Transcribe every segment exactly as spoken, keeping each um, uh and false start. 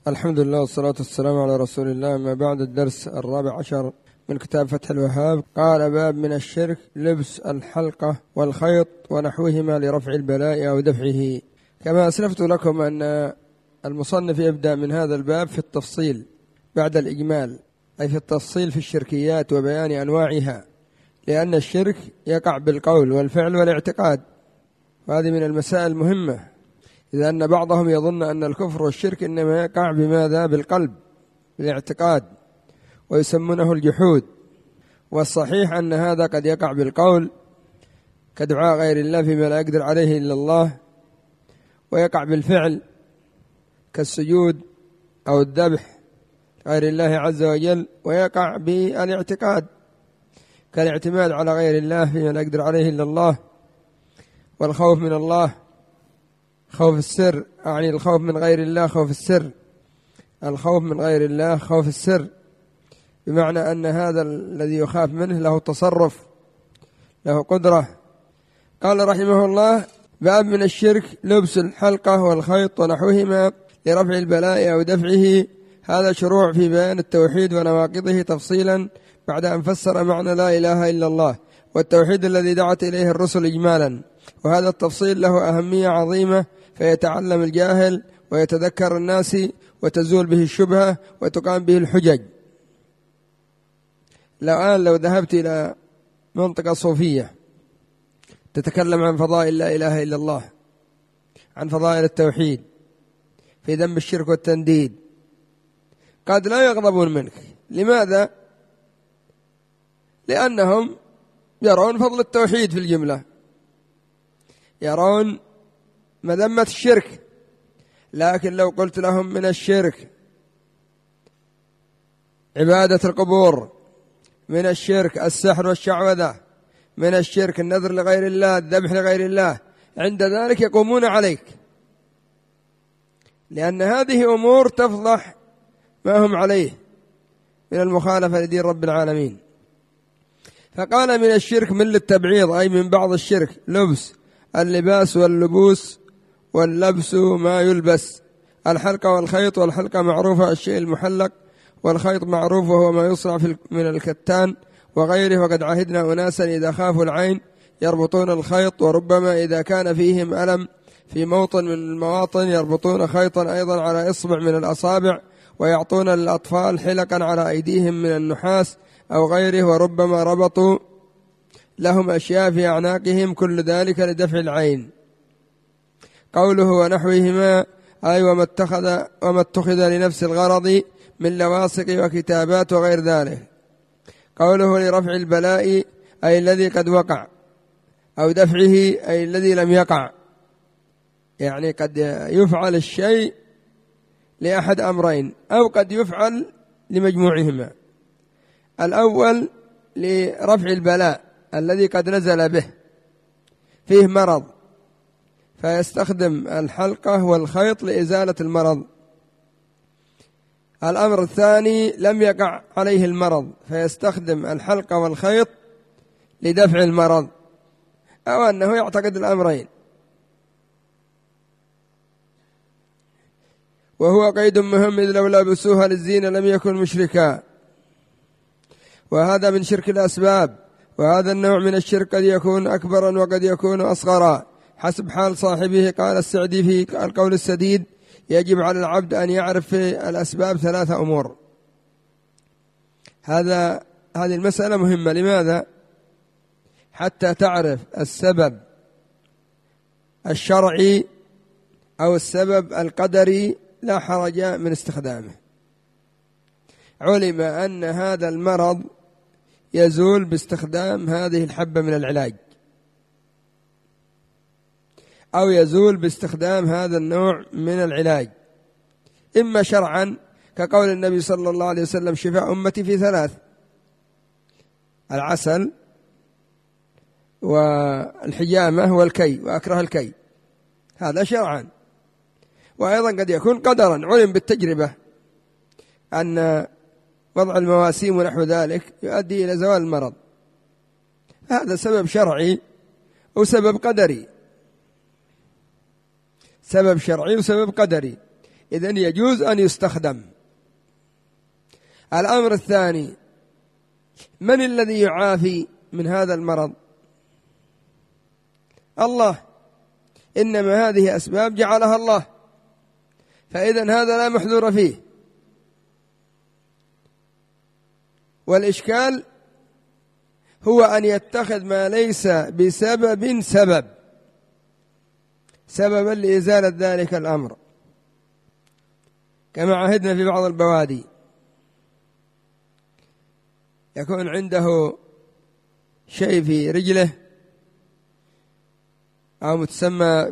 الحمد لله والصلاة والسلام على رسول الله. ما بعد الدرس الرابع عشر من كتاب فتح الوهاب. قال: باب من الشرك لبس الحلقة والخيط ونحوهما لرفع البلاء أو دفعه. كما أسلفت لكم أن المصنف يبدأ من هذا الباب في التفصيل بعد الإجمال، أي في التفصيل في الشركيات وبيان أنواعها، لأن الشرك يقع بالقول والفعل والاعتقاد، وهذه من المسائل المهمة، إذا أن بعضهم يظن أن الكفر والشرك إنما يقع بماذا؟ بالقلب، بالاعتقاد، ويسمونه الجحود. والصحيح أن هذا قد يقع بالقول كدعاء غير الله فيما لا يقدر عليه إلا الله، ويقع بالفعل كالسجود أو الذبح غير الله عز وجل، ويقع بالاعتقاد كالاعتماد على غير الله فيما لا يقدر عليه إلا الله، والخوف من الله خوف السر، أعني الخوف من غير الله خوف السر، الخوف من غير الله خوف السر، بمعنى أن هذا الذي يخاف منه له تصرف، له قدرة. قال رحمه الله: باب من الشرك لبس الحلقة والخيط ونحوهما لرفع البلاء أو دفعه. هذا شروع في بيان التوحيد ونواقضه تفصيلا، بعد أن فسر معنى لا إله إلا الله والتوحيد الذي دعت إليه الرسل إجمالا، وهذا التفصيل له أهمية عظيمة، فيتعلم الجاهل ويتذكر الناس وتزول به الشبهة وتقام به الحجج. الآن لو ذهبت إلى منطقة صوفية تتكلم عن فضائل لا إله إلا الله، عن فضائل التوحيد في ذنب الشرك والتنديد، قد لا يغضبون منك. لماذا؟ لأنهم يرون فضل التوحيد في الجملة، يرون مذمة الشرك. لكن لو قلت لهم من الشرك عبادة القبور، من الشرك السحر والشعوذة، من الشرك النذر لغير الله، الذبح لغير الله، عند ذلك يقومون عليك، لأن هذه أمور تفضح ما هم عليه من المخالفة لدين رب العالمين. فقال من الشرك من للتبعيض، أي من بعض الشرك لبس اللباس واللبوس واللبس ما يلبس، الحلقة والخيط. والحلقة معروفة الشيء المحلق، والخيط معروف وهو ما يصنع من الكتان وغيره. وقد عهدنا أناسا إذا خافوا العين يربطون الخيط، وربما إذا كان فيهم ألم في موطن من المواطن يربطون خيطا أيضا على إصبع من الأصابع، ويعطون للأطفال حلقا على أيديهم من النحاس أو غيره، وربما ربطوا لهم أشياء في أعناقهم، كل ذلك لدفع العين. قوله ونحوهما، أي وما اتخذ, وما اتخذ لنفس الغرض من لواصق وكتابات وغير ذلك. قوله لرفع البلاء، أي الذي قد وقع، أو دفعه أي الذي لم يقع، يعني قد يفعل الشيء لأحد أمرين، أو قد يفعل لمجموعهما. الأول لرفع البلاء الذي قد نزل به، فيه مرض فيستخدم الحلقة والخيط لإزالة المرض. الأمر الثاني لم يقع عليه المرض فيستخدم الحلقة والخيط لدفع المرض، أو أنه يعتقد الأمرين. وهو قيد مهم، إذ لو لبسوها للزينة لم يكن مشركا. وهذا من شرك الأسباب، وهذا النوع من الشرك قد يكون أكبرا وقد يكون أصغرا حسب حال صاحبه. قال السعدي في القول السديد: يجب على العبد أن يعرف في الأسباب ثلاثة أمور. هذا هذه المسألة مهمة. لماذا؟ حتى تعرف السبب الشرعي أو السبب القدري لا حرج من استخدامه. علم أن هذا المرض يزول باستخدام هذه الحبة من العلاج، أو يزول باستخدام هذا النوع من العلاج، إما شرعا كقول النبي صلى الله عليه وسلم: شفاء أمتي في ثلاث: العسل والحجامة والكي، وأكره الكي. هذا شرعا. وأيضا قد يكون قدرا، علم بالتجربة أن وضع المواسيم ونحو ذلك يؤدي إلى زوال المرض. هذا سبب شرعي وسبب قدري، سبب شرعي وسبب قدري. إذن يجوز أن يستخدم. الأمر الثاني: من الذي يعافي من هذا المرض؟ الله، إنما هذه أسباب جعلها الله، فإذن هذا لا محذور فيه. والإشكال هو أن يتخذ ما ليس بسبب سبب سببا لإزالة ذلك الأمر، كما عهدنا في بعض البوادي، يكون عنده شيء في رجله أو متسمى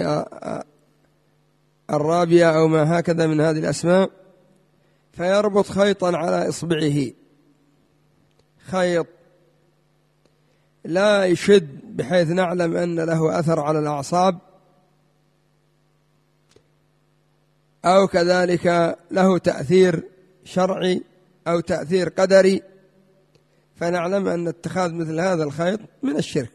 بالرابية أو ما هكذا من هذه الأسماء، فيربط خيطا على إصبعه، خيط لا يشد بحيث نعلم أن له أثر على الأعصاب، أو كذلك له تأثير شرعي أو تأثير قدري، فنعلم أن اتخاذ مثل هذا الخيط من الشرك.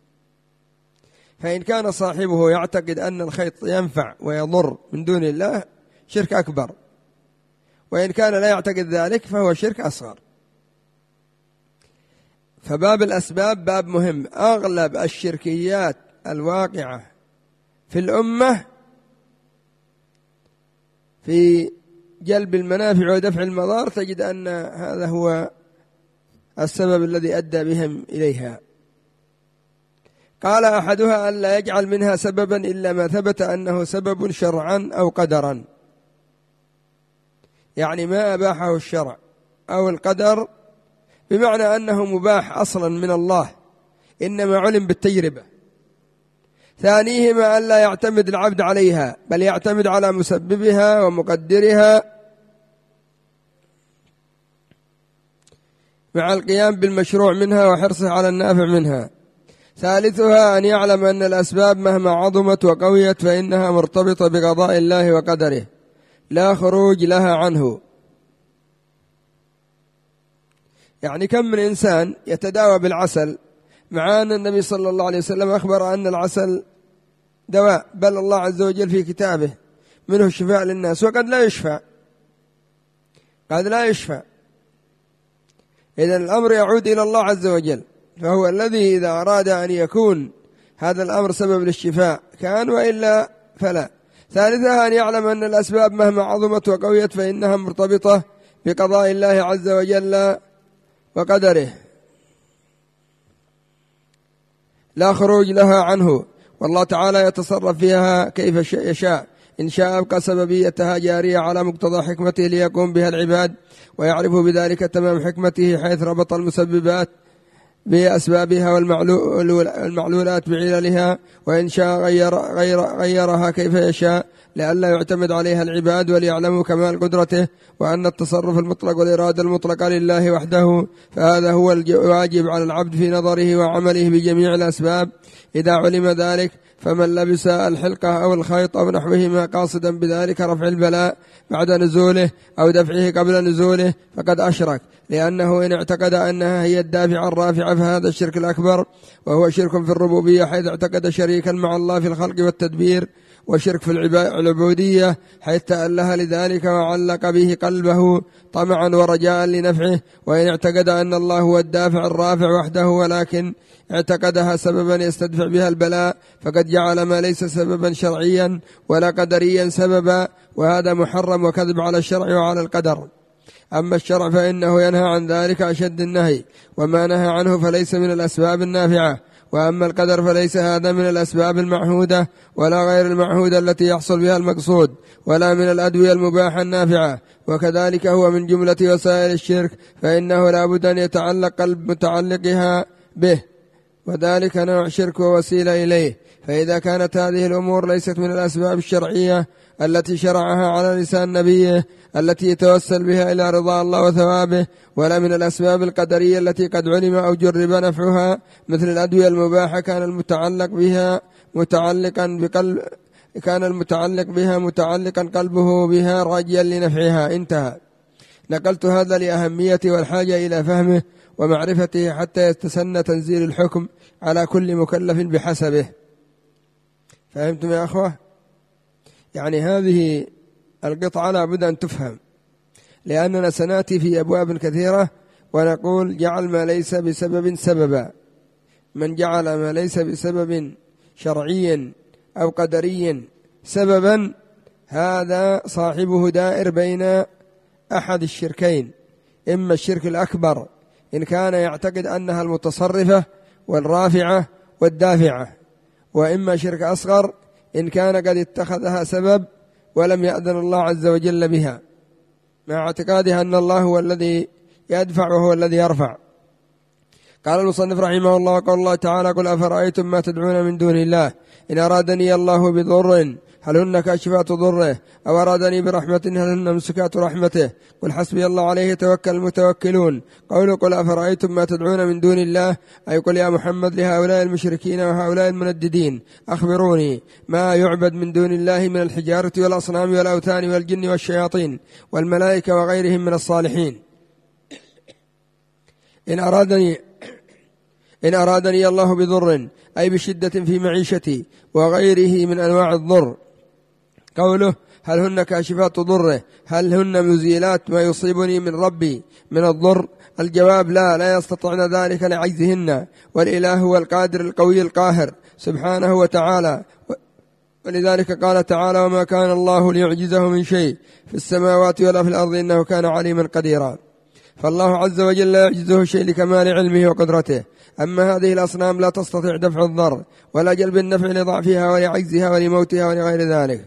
فإن كان صاحبه يعتقد أن الخيط ينفع ويضر من دون الله، شرك أكبر، وإن كان لا يعتقد ذلك فهو شرك أصغر. فباب الأسباب باب مهم. أغلب الشركيات الواقعة في الأمة في جلب المنافع ودفع المضار تجد أن هذا هو السبب الذي أدى بهم إليها. قال أحدها أن لا يجعل منها سببا إلا ما ثبت أنه سبب شرعا أو قدرا، يعني ما أباحه الشرع أو القدر، بمعنى أنه مباح أصلا من الله، إنما علم بالتجربة. ثانيهما أن لا يعتمد العبد عليها، بل يعتمد على مسببها ومقدرها مع القيام بالمشروع منها وحرصه على النافع منها. ثالثها أن يعلم أن الأسباب مهما عظمت وقويت فإنها مرتبطة بقضاء الله وقدره، لا خروج لها عنه. يعني كم من إنسان يتداوى بالعسل، مع أن النبي صلى الله عليه وسلم أخبر أن العسل دواء، بل الله عز وجل في كتابه منه الشفاء للناس، وقد لا يشفى، قد لا يشفى. إذن الأمر يعود إلى الله عز وجل، فهو الذي إذا أراد أن يكون هذا الأمر سبب للشفاء كان، وإلا فلا. ثالثها أن يعلم أن الأسباب مهما عظمت وقويت فإنها مرتبطة بقضاء الله عز وجل وقدره، لا خروج لها عنه، والله تعالى يتصرف فيها كيف يشاء. إن شاء أبقى سببيتها جارية على مقتضى حكمته ليقوم بها العباد، ويعرف بذلك تمام حكمته، حيث ربط المسببات بأسبابها والمعلولات بعللها، وإن شاء غير غير غيرها كيف يشاء، لئلا يعتمد عليها العباد وليعلموا كمال قدرته، وأن التصرف المطلق والإرادة المطلقة لله وحده، فهذا هو الواجب على العبد في نظره وعمله بجميع الأسباب. إذا علم ذلك فمن لبس الحلقة أو الخيط أو نحوهما قاصدا بذلك رفع البلاء بعد نزوله أو دفعه قبل نزوله فقد أشرك، لأنه إن اعتقد أنها هي الدافع الرافع فهذا الشرك الأكبر، وهو شرك في الربوبية حيث اعتقد شريكا مع الله في الخلق والتدبير، وشرك في العبودية حيث تأله لذلك وعلق به قلبه طمعا ورجاء لنفعه. وإن اعتقد أن الله هو الدافع الرافع وحده ولكن اعتقدها سببا يستدفع بها البلاء فقد جعل ما ليس سببا شرعيا ولا قدريا سببا، وهذا محرم وكذب على الشرع وعلى القدر. أما الشرع فإنه ينهى عن ذلك أشد النهي، وما نهى عنه فليس من الأسباب النافعة. وأما القدر فليس هذا من الأسباب المعهودة ولا غير المعهودة التي يحصل بها المقصود، ولا من الأدوية المباحة النافعة، وكذلك هو من جملة وسائل الشرك، فإنه لا بد أن يتعلق قلب متعلقها به، وذلك نوع شرك ووسيلة إليه. فإذا كانت هذه الأمور ليست من الأسباب الشرعية التي شرعها على لسان نبيه التي يتوسل بها إلى رضا الله وثوابه، ولا من الأسباب القدرية التي قد علم أو جرب نفعها مثل الأدوية المباحة، كان المتعلق بها متعلقا بقلب كان المتعلق بها متعلقا قلبه بها راجيا لنفعها. انتهى. نقلت هذا لأهمية والحاجة إلى فهمه ومعرفته حتى يتسنى تنزيل الحكم على كل مكلف بحسبه. فهمتم يا أخوة؟ يعني هذه القطعة لا بد أن تفهم، لأننا سنأتي في أبواب كثيرة ونقول جعل ما ليس بسبب سببا. من جعل ما ليس بسبب شرعي أو قدري سببا هذا صاحبه دائر بين أحد الشركين، إما الشرك الأكبر إن كان يعتقد أنها المتصرفة والرافعة والدافعة، وإما شرك أصغر إن كان قد اتخذها سبب ولم يأذن الله عز وجل بها، مع اعتقادها أن الله هو الذي يدفع وهو الذي يرفع. قال المصنف رحمه الله: قال الله تعالى: قل أفرأيتم ما تدعون من دون الله إن أرادني الله بضر هل هن كاشفات ضره أو أرادني برحمة هل هن ممسكات رحمته قل حسبي الله عليه يتوكل المتوكلون. قوله قل أفرأيتم ما تدعون من دون الله أي قل يا محمد لهؤلاء المشركين وهؤلاء المنددين أخبروني ما يعبد من دون الله من الحجارة والأصنام والأوثان والجن والشياطين والملائكة وغيرهم من الصالحين إن أرادني إن أرادني الله بضر أي بشدة في معيشتي وغيره من أنواع الضر. قوله هل هن كاشفات ضره هل هن مزيلات ما يصيبني من ربي من الضر؟ الجواب لا لا يستطعن ذلك لعجزهن، والإله هو القادر القوي القاهر سبحانه وتعالى، ولذلك قال تعالى: وما كان الله ليعجزه من شيء في السماوات ولا في الأرض إنه كان عليما قديرا. فالله عز وجل لا يعجزه شيء لكمال علمه وقدرته. أما هذه الأصنام لا تستطيع دفع الضر ولا جلب النفع لضعفها ولعجزها ولموتها ولغير ذلك.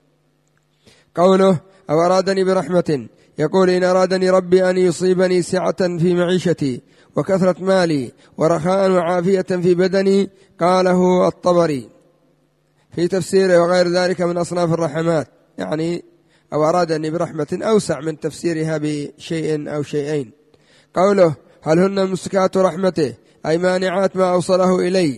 قوله أو أرادني برحمة يقول إن أرادني ربي أن يصيبني سعة في معيشتي وكثرة مالي ورخاء وعافية في بدني قاله الطبري في تفسيره وغير ذلك من أصناف الرحمات، يعني أو أرادني برحمة أوسع من تفسيرها بشيء أو شيئين. قوله هل هن ممسكات رحمته أي مانعات ما أوصله إلي؟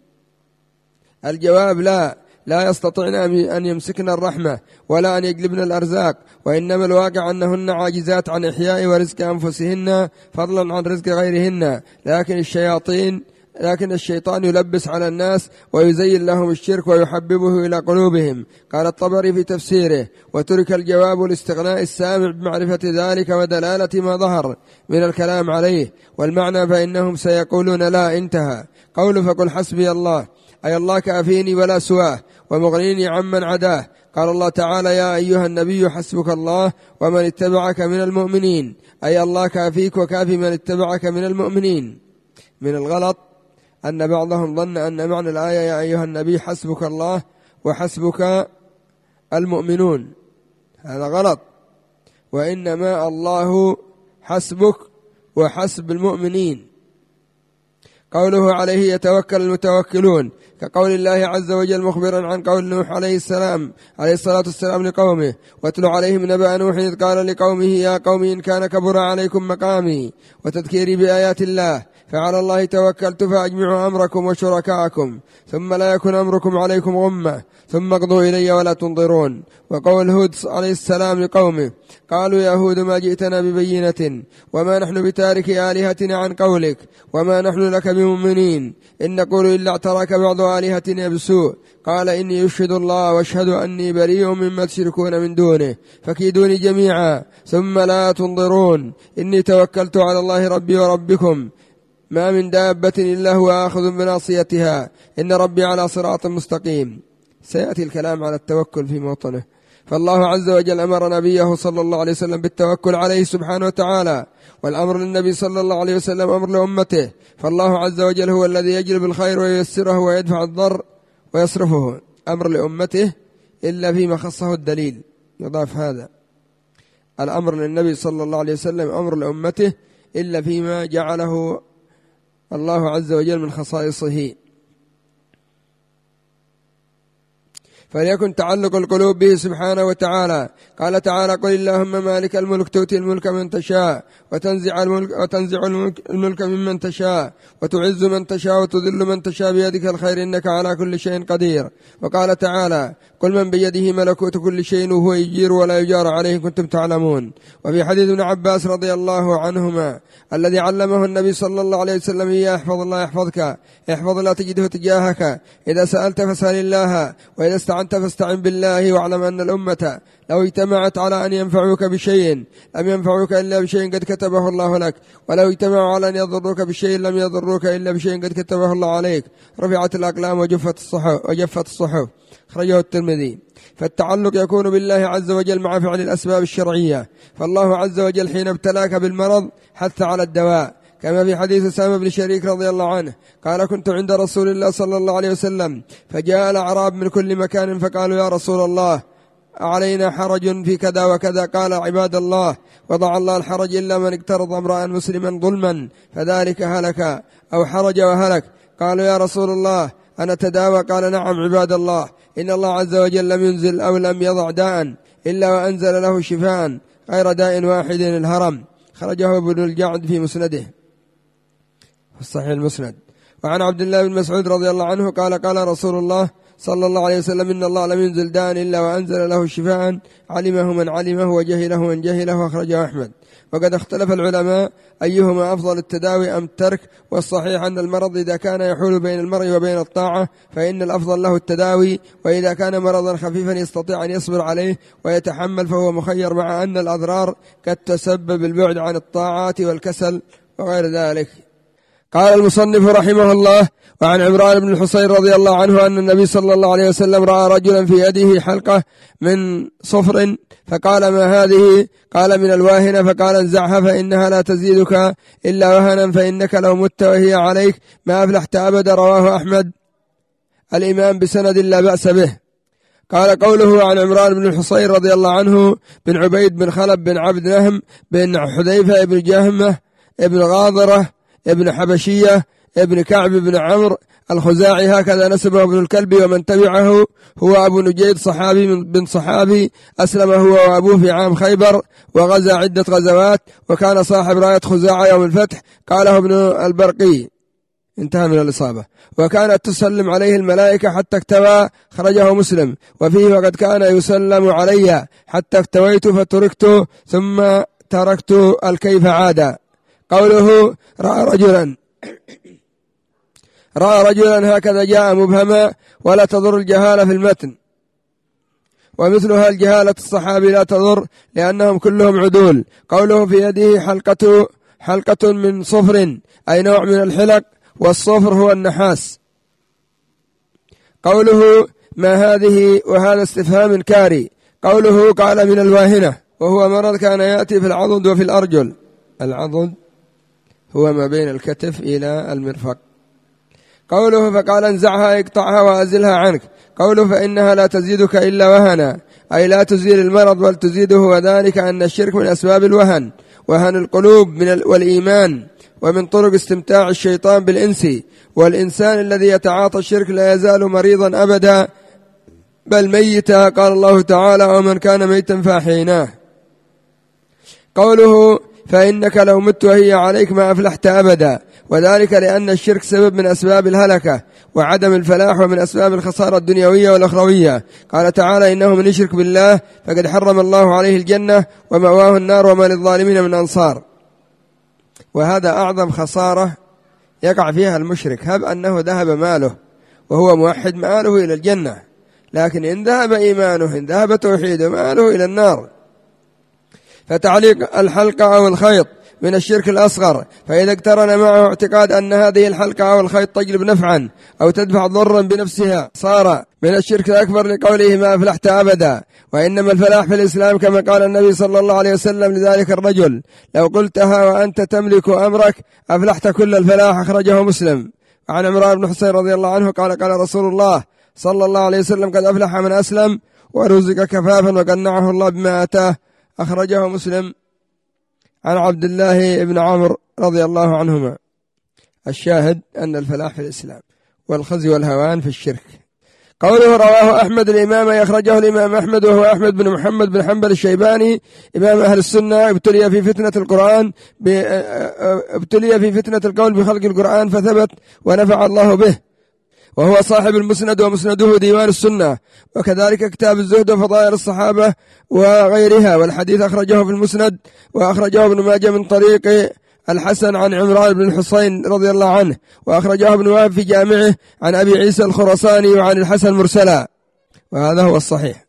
الجواب لا لا يستطيعن أن يمسكن الرحمة ولا أن يجلبن الأرزاق، وإنما الواقع أنهن عاجزات عن إحياء ورزق أنفسهن فضلا عن رزق غيرهن، لكن الشياطين لكن الشيطان يلبس على الناس ويزين لهم الشرك ويحببه إلى قلوبهم. قال الطبري في تفسيره: وترك الجواب لاستغناء السامع بمعرفة ذلك ودلالة ما ظهر من الكلام عليه، والمعنى فإنهم سيقولون لا انتهى. قول فقل حسبي الله أي الله كافيني ولا سواه ومغنيني عمن عداه. قال الله تعالى: يا أيها النبي حسبك الله ومن اتبعك من المؤمنين أي الله كافيك وكافي من اتبعك من المؤمنين. من الغلط أن بعضهم ظن أن معنى الآية يا أيها النبي حسبك الله وحسبك المؤمنون، هذا غلط، وإنما الله حسبك وحسب المؤمنين. قوله عليه يتوكل المتوكلون كقول الله عز وجل مخبرا عن قول نوح عليه السلام عليه الصلاة والسلام لقومه: واتل عليهم نبأ نوح إذ قال لقومه يا قوم إن كان كبر عليكم مقامي وتذكيري بآيات الله فعلى الله توكلت فأجمعوا أمركم وشركاءكم ثم لا يكن أمركم عليكم غمة ثم اقضوا إلي ولا تنظرون. وقول هود عليه السلام لقومه قالوا يا هود ما جئتنا ببينة وما نحن بتارك آلهتنا عن قولك وما نحن لك بمؤمنين إن نقول إلا اعتراك بعض آلهتنا بسوء قال إني يشهد الله واشهد أني بريء مما تشركون من دونه فكيدوني جميعا ثم لا تنظرون إني توكلت على الله ربي وربكم ما من دابة إلا هو آخذ بناصيتها إن ربي على صراط مستقيم. سيأتي الكلام على التوكل في موطنه. فالله عز وجل أمر نبيه صلى الله عليه وسلم بالتوكل عليه سبحانه وتعالى، والأمر للنبي صلى الله عليه وسلم أمر لأمته، فالله عز وجل هو الذي يجلب الخير وييسره ويدفع الضر ويصرفه، أمر لأمته إلا فيما خصه الدليل. يضاف هذا الأمر للنبي صلى الله عليه وسلم أمر لأمته إلا فيما جعله الله عز وجل من خصائصه. فليكن تعلق القلوب به سبحانه وتعالى. قال تعالى قل اللهم مالك الملك تؤتي الملك من تشاء وتنزع الملك, وتنزع الملك, الملك ممن تشاء وتعز من تشاء وتذل من تشاء بيدك الخير إنك على كل شيء قدير. وقال تعالى قل من بيده ملكوت كل شيء وهو يجير ولا يجار عليه كنتم تعلمون. وفي حديث ابن عباس رضي الله عنهما الذي علمه النبي صلى الله عليه وسلم إياه احفظ الله يحفظك احفظ لا تجده تجاهك إذا سألت فاسأل الله وإذا استعنت فاستعن بالله واعلم أن الأمة لو اجتمعت على أن ينفعوك بشيء لم ينفعوك إلا بشيء قد كتبه الله لك، ولو اجتمعوا على أن يضروك بشيء لم يضروك إلا بشيء قد كتبه الله عليك. رفعت الأقلام وجفت الصحف وجفت الصحف. أخرجه الترمذي. فالتعلق يكون بالله عز وجل مع فعل الأسباب الشرعية، فالله عز وجل حين ابتلاك بالمرض حث على الدواء، كما في حديث أسامة بن شريك رضي الله عنه قال: كنت عند رسول الله صلى الله عليه وسلم فجاء الأعراب من كل مكان فقالوا: يا رسول الله علينا حرج في كذا وكذا. قال: عباد الله، وضع الله الحرج إلا من اقترض امرأ مسلما ظلما فذلك هلك أو حرج وهلك. قالوا: يا رسول الله أنا تداوى؟ قال: نعم عباد الله، إن الله عز وجل لم ينزل أو لم يضع داء إلا وأنزل له شفاء غير داء واحد الهرم. خرجه ابن الجعد في مسنده في الصحيح المسند. وعن عبد الله بن مسعود رضي الله عنه قال: قال رسول الله صلى الله عليه وسلم: إن الله لم ينزل داء إلا وأنزل له شفاء علمه من علمه وجهله من جهله. أخرجه أحمد. وقد اختلف العلماء أيهما أفضل، التداوي أم الترك، والصحيح أن المرض إذا كان يحول بين المرء وبين الطاعة فإن الأفضل له التداوي، وإذا كان مرضا خفيفا يستطيع أن يصبر عليه ويتحمل فهو مخير، مع أن الأضرار قد تسبب البعد عن الطاعات والكسل وغير ذلك. قال المصنف رحمه الله: وعن عمران بن الحصين رضي الله عنه أن النبي صلى الله عليه وسلم رأى رجلا في يده حلقة من صفر فقال: ما هذه؟ قال: من الواهنة. فقال: انزعها فإنها لا تزيدك إلا وهنا، فإنك لو مت وهي عليك ما أفلحت أبدا. رواه أحمد الإمام بسند لا بأس به. قال قوله عن عمران بن الحصين رضي الله عنه بن عبيد بن خلب بن عبد نهم بن حذيفة بن جهمة بن غاضرة ابن حبشية ابن كعب بن عمرو الخزاعي، هكذا نسبه ابن الكلب ومن تبعه. هو أبو نجيد صحابي بن صحابي، أسلم هو وأبوه في عام خيبر وغزا عدة غزوات، وكان صاحب راية خزاعة يوم الفتح. قاله ابن البرقي. انتهى من الإصابة. وكانت تسلم عليه الملائكة حتى اكتوى. خرجه مسلم. وفيه: وقد كان يسلم علي حتى اكتويت فتركت ثم تركت الكيف عاد. قوله رأى رجلا رأى رجلا هكذا جاء مبهما ولا تضر الجهالة في المتن، ومثلها الجهالة الصحابي لا تضر لأنهم كلهم عدول. قوله في يده حلقة حلقة من صفر أي نوع من الحلق، والصفر هو النحاس. قوله ما هذه وهذا استفهام كاري. قوله قال من الواهنة، وهو مرض كان يأتي في العضد وفي الأرجل. العضد هو ما بين الكتف إلى المرفق. قوله فقال انزعها اقطعها وأزلها عنك. قوله فإنها لا تزيدك إلا وهنا أي لا تزيل المرض بل تزيده، وذلك أن الشرك من أسباب الوهن، وهن القلوب من والإيمان، ومن طرق استمتاع الشيطان بالإنس. والإنسان الذي يتعاطى الشرك لا يزال مريضا أبدا بل ميتا. قال الله تعالى ومن كان ميتا فأحييناه. قوله فإنك لو مت وهي عليك ما أفلحت أبدا، وذلك لأن الشرك سبب من أسباب الهلكة وعدم الفلاح ومن أسباب الخسارة الدنيوية والأخروية. قال تعالى إنه من يشرك بالله فقد حرم الله عليه الجنة ومأواه النار وما للظالمين من أنصار. وهذا أعظم خسارة يقع فيها المشرك، هب أنه ذهب ماله وهو موحد ماله إلى الجنة، لكن إن ذهب إيمانه إن ذهب توحيده ماله إلى النار. فتعليق الحلقة أو الخيط من الشرك الأصغر، فإذا اقترن معه اعتقاد أن هذه الحلقة أو الخيط تجلب نفعا أو تدفع ضرا بنفسها صار من الشرك الأكبر، لقوله ما أفلحت أبدا. وإنما الفلاح في الإسلام كما قال النبي صلى الله عليه وسلم لذلك الرجل لو قلتها وأنت تملك أمرك أفلحت كل الفلاح. أخرجه مسلم. عن عمران بن حصين رضي الله عنه قال قال رسول الله صلى الله عليه وسلم قد أفلح من أسلم ورزق كفافا وقنعه الله بما أتاه. أخرجه مسلم. عن عبد الله بن عمرو رضي الله عنهما. الشاهد أن الفلاح في الإسلام والخزي والهوان في الشرك. قوله رواه أحمد الإمام يخرجه الإمام أحمد وهو أحمد بن محمد بن حنبل الشيباني إمام أهل السنة، ابتلي في فتنة القرآن ابتلي في فتنة القول بخلق القرآن فثبت ونفع الله به، وهو صاحب المسند ومسنده ديوان السنة، وكذلك كتاب الزهد وفضائل الصحابة وغيرها. والحديث أخرجه في المسند، وأخرجه ابن ماجه من طريق الحسن عن عمران بن الحصين رضي الله عنه، وأخرجه ابن وهب في جامعه عن أبي عيسى الخراساني وعن الحسن مرسلا، وهذا هو الصحيح.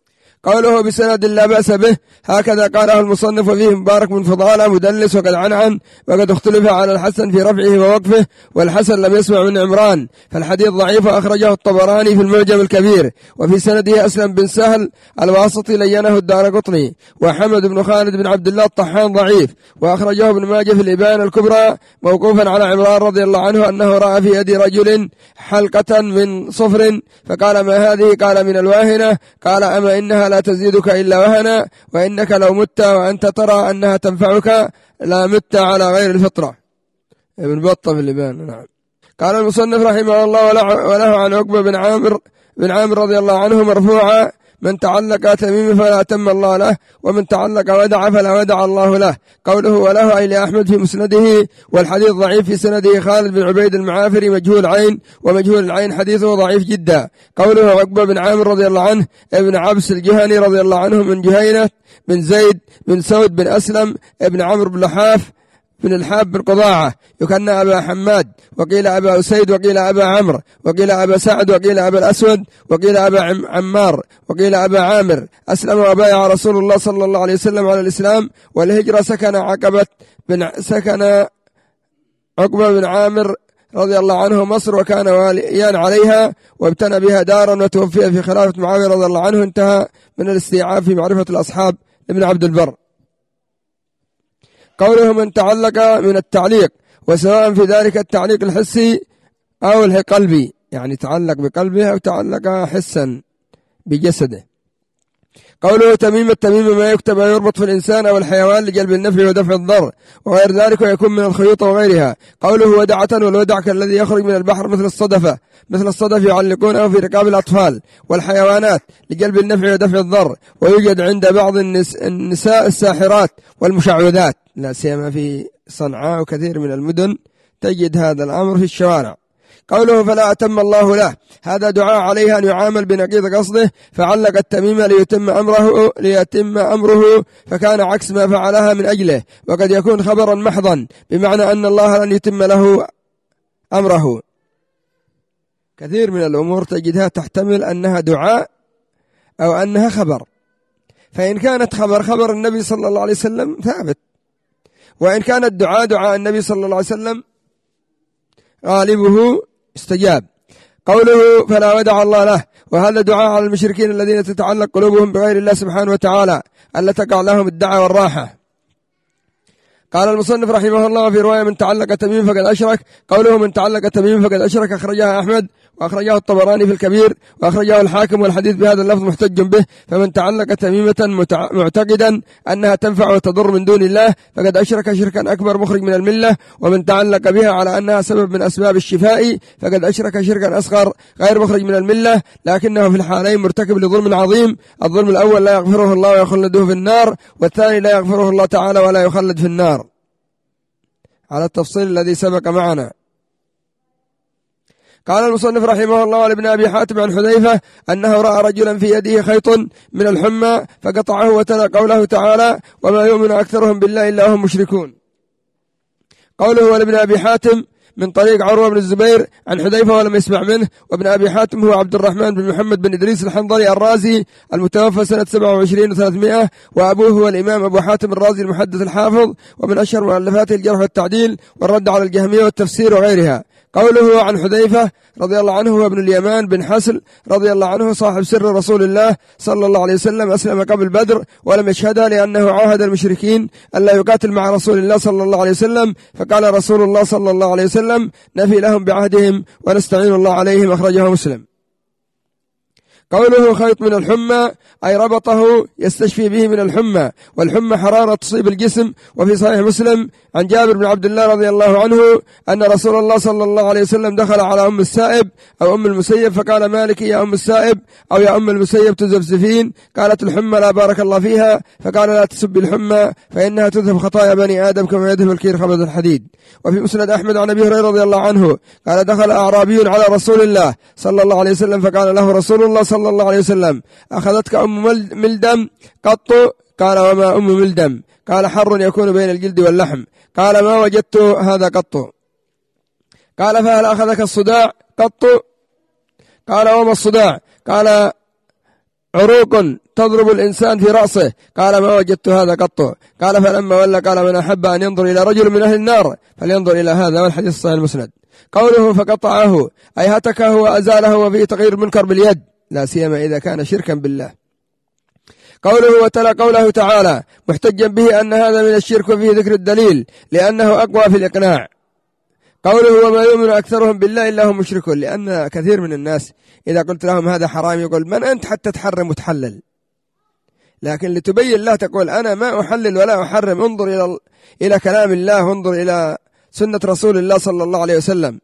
قوله بسند لا بأس به هكذا قاله المصنف، وفيه مبارك بن فضالة مدلس وقد عنعن، وقد اختلف على الحسن في رفعه ووقفه، والحسن لم يسمع من عمران، فالحديث ضعيف، أخرجه الطبراني في المعجم الكبير. وفي سنده أسلم بن سهل الواسطي لينه الدارقطني، وحمد بن خالد بن عبد الله الطحان ضعيف، وأخرجه ابن ماجه في الإبانة الكبرى موقوفا على عمران رضي الله عنه أنه رأى في يد رجل حلقة من صفر فقال ما هذه؟ قال من الواهنة. قال أما إنها لا تزيدك إلا وهنا، وإنك لو مت وأنت ترى أنها تنفعك لا مت على غير الفطرة. ابن بطة في الإبانة. نعم. قال المصنف رحمه الله وله عن عقبة بن عامر بن عامر رضي الله عنه مرفوعا من تعلق تميم فلا أتم الله له، ومن تعلق ودع فلا ودع الله له. قوله وله أي لأحمد في مسنده، والحديث ضعيف في سنده خالد بن عبيد المعافري مجهول عين، ومجهول العين حديثه ضعيف جدا. قوله عقبة بن عامر رضي الله عنه ابن عبس الجهني رضي الله عنه من جهينة بن زيد بن سود بن أسلم ابن عمرو بن لحاف بن الحاب بن قضاعة، يكنى أبا حماد، وقيل أبا أسيد، وقيل أبا عمرو، وقيل أبا سعد، وقيل أبا الأسود، وقيل أبا عمار، وقيل أبا عامر. أسلم وبايع رسول الله صلى الله عليه وسلم على الإسلام والهجرة. سكن عقبة بن سكن عقبة بن عامر رضي الله عنه مصر، وكان واليان عليها، وابتنى بها دارا، وتوفي في خلافة معاوية رضي الله عنه. انتهى من الاستيعاب في معرفة الأصحاب لابن عبد البر. قوله من تعلق من التعليق، وسواء في ذلك التعليق الحسي أو القلبي، يعني تعلق بقلبه أو تعلق حسا بجسده. قوله تميم، التميم ما يكتب ويربط في الإنسان أو الحيوان لجلب النفع ودفع الضر وغير ذلك، ويكون من الخيوط وغيرها. قوله ودعة، والودع كالذي يخرج من البحر مثل الصدفة مثل الصدف يعلقونه في رقاب الأطفال والحيوانات لجلب النفع ودفع الضر، ويوجد عند بعض النساء الساحرات والمشعوذات، لا سيما في صنعاء وكثير من المدن تجد هذا الأمر في الشوارع. قوله فلا أتم الله له، هذا دعاء عليه أن يعامل بنقيض قصده، فعلق التميم ليتم أمره ليتم أمره فكان عكس ما فعلها من أجله، وقد يكون خبرا محضا بمعنى أن الله لن يتم له أمره. كثير من الأمور تجدها تحتمل أنها دعاء أو أنها خبر، فإن كانت خبر خبر النبي صلى الله عليه وسلم ثابت، وإن كانت دعاء دعاء النبي صلى الله عليه وسلم غالبه استجاب. قوله فلا ودع الله له، وهذا دعاء على المشركين الذين تتعلق قلوبهم بغير الله سبحانه وتعالى ألا تقع لهم الدعوة والراحة. قال المصنف رحمه الله في رواية من تعلق تميم فقد أشرك. قوله من تعلق تميم فقد أشرك أخرجها أحمد، وأخرجه الطبراني في الكبير، وأخرجه الحاكم، والحديث بهذا اللفظ محتج به. فمن تعلق تميمة معتقدا أنها تنفع وتضر من دون الله فقد أشرك شركا أكبر مخرج من الملة. ومن تعلق بها على أنها سبب من أسباب الشفاء فقد أشرك شركا أصغر غير مخرج من الملة، لكنه في الحالين مرتكب لظلم عظيم. الظلم الأول لا يغفره الله ويخلده في النار، والثاني لا يغفره الله تعالى ولا يخلد في النار، على التفصيل الذي سبق معنا. قال المصنف رحمه الله عن ابن أبي حاتم عن حذيفة أنه رأى رجلا في يده خيط من الحمى فقطعه، وتلا قوله تعالى وما يؤمن أكثرهم بالله إلا هم مشركون. قوله ولابن أبي حاتم من طريق عروة بن الزبير عن حذيفة ولم يسمع منه. وابن أبي حاتم هو عبد الرحمن بن محمد بن إدريس الحنظلي الرازي المتوفى سنة سبعة وعشرين وثلاثمائة، وأبوه هو الإمام أبو حاتم الرازي المحدث الحافظ، ومن أشهر مؤلفاته الجرح والتعديل والرد على الجهمية والتفسير وغيرها. قوله عن حذيفة رضي الله عنه هو ابن اليمان بن حسل رضي الله عنه صاحب سر رسول الله صلى الله عليه وسلم، أسلم قبل بدر ولم يشهدها لأنه عاهد المشركين ألا يقاتل مع رسول الله صلى الله عليه وسلم، فقال رسول الله صلى الله عليه وسلم نفي لهم بعهدهم ونستعين الله عليهم، أخرجه مسلم. قوله خيط من الحمى أي ربطه يستشفي به من الحمى، والحمى حرارة تصيب الجسم. وفي صحيح مسلم عن جابر بن عبد الله رضي الله عنه أن رسول الله صلى الله عليه وسلم دخل على أم السائب أو أم المسيب فقال مالك يا أم السائب أو يا أم المسيب تزفزفين؟ قالت الحمى لا بارك الله فيها، فقال لا تسب الحمى فإنها تذهب خطايا بني آدم كما يذهب الكير خبز الحديد. وفي مسند أحمد عن أبي هريرة رضي الله عنه قال دخل أعرابي على رسول الله صلى الله عليه وسلم فقال له رسول الله صلى الله عليه وسلم أخذتك أم ملدم قط؟ قال وما أم ملدم؟ قال حر يكون بين الجلد واللحم. قال ما وجدت هذا قط. قال فهل أخذك الصداع قط؟ قال وما الصداع؟ قال عروق تضرب الإنسان في رأسه. قال ما وجدت هذا قط. قال فلما ولى قال من أحب أن ينظر إلى رجل من أهل النار فلينظر إلى هذا، والحديث الصحيح المسند. قوله فقطعه أي هتكه وأزاله، وفيه تغيير المنكر باليد لا سيما إذا كان شركا بالله. قوله وتلا قوله تعالى محتجا به أن هذا من الشرك، وفيه ذكر الدليل لأنه أقوى في الإقناع. قوله وما يؤمن أكثرهم بالله إلا هم مشركون، لأن كثير من الناس إذا قلت لهم هذا حرام يقول من أنت حتى تحرم وتحلل، لكن لتبين الله تقول أنا ما أحلل ولا أحرم، انظر إلى إلى كلام الله وانظر إلى سنة رسول الله صلى الله عليه وسلم.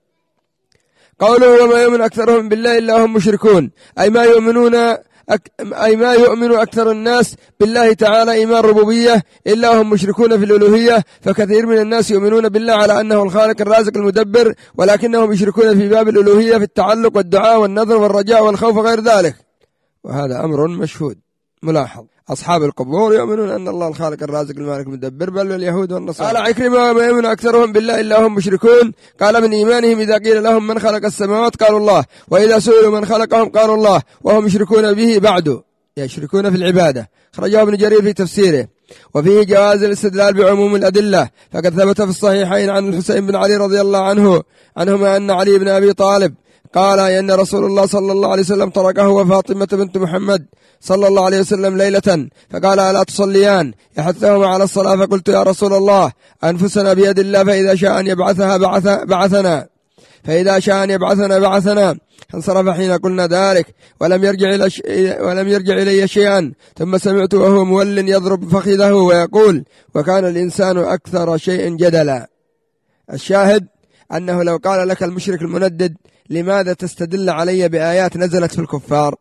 قوله وما يؤمن أكثرهم بالله إلا هم مشركون، أي ما يؤمنون أك... أي ما يؤمن أكثر الناس بالله تعالى إيمان ربوبية إلا هم مشركون في الألوهية. فكثير من الناس يؤمنون بالله على أنه الخالق الرازق المدبر، ولكنهم يشركون في باب الألوهية في التعلق والدعاء والنذر والرجاء والخوف وغير ذلك، وهذا أمر مشهود ملاحظ. أصحاب القبور يؤمنون أن الله الخالق الرازق المالك المدبر، بل اليهود والنصارى. قال عكرمة وما يؤمن أكثرهم بالله إلا هم مشركون. قال من إيمانهم إذا قيل لهم من خلق السماوات قالوا الله، وإذا سئلوا من خلقهم قالوا الله، وهم يشركون به بعد، يشركون في العبادة. خرجه ابن جرير في تفسيره. وفيه جواز الاستدلال بعموم الأدلة، فقد ثبت في الصحيحين عن الحسين بن علي رضي الله عنه عنهما أن علي بن أبي طالب قال إن رسول الله صلى الله عليه وسلم تركه وفاطمة بنت محمد صلى الله عليه وسلم ليلة، فقال ألا تصليان يحثهما على الصلاة، فقلت يا رسول الله أنفسنا بيد الله، فإذا شاء أن يبعثها بعث بعثنا فإذا شاء أن يبعثنا بعثنا. فانصرف حين قلنا ذلك ولم يرجع إلى ش... ولم يرجع إلي شيئا، ثم سمعت وهو مول يضرب فخذه ويقول وكان الإنسان أكثر شيء جدلا. الشاهد أنه لو قال لك المشرك المندد لماذا تستدل علي بآيات نزلت في الكفار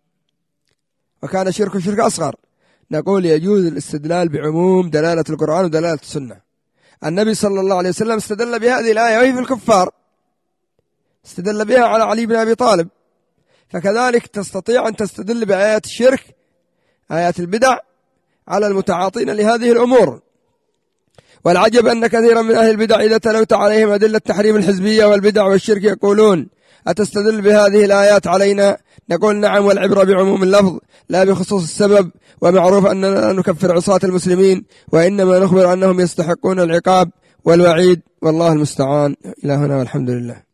وكان شرك شرك أصغر، نقول يجوز الاستدلال بعموم دلالة القرآن ودلالة السنة. النبي صلى الله عليه وسلم استدل بهذه الآية وهي في الكفار، استدل بها على علي بن أبي طالب، فكذلك تستطيع أن تستدل بآيات الشرك آيات البدع على المتعاطين لهذه الأمور. والعجب أن كثيرا من أهل البدع إذا تلوت عليهم أدلة تحريم الحزبية والبدع والشرك يقولون أتستدل بهذه الآيات علينا؟ نقول نعم، والعبرة بعموم اللفظ لا بخصوص السبب، ومعروف أننا لا نكفر عصاة المسلمين، وإنما نخبر أنهم يستحقون العقاب والوعيد، والله المستعان. إلى هنا والحمد لله.